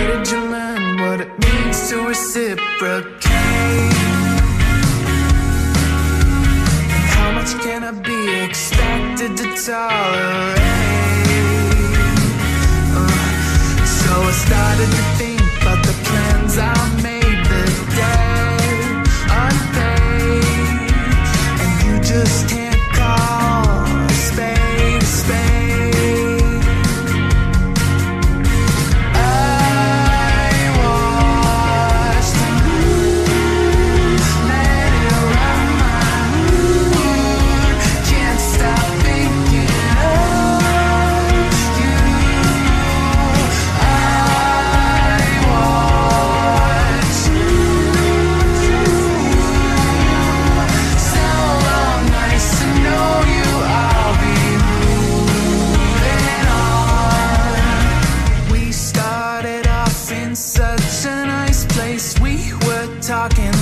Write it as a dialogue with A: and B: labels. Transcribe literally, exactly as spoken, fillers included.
A: did you learn what it means to reciprocate? How much can I be expected to tolerate? Uh, so I started to think about the plans I made the day unpaid, and you just can't call a spade a spade. I watched you let it run my mood. Can't stop thinking of you. I watch you. So long, nice to know you. I'll be moving on. We started off in such a nice place. We were talking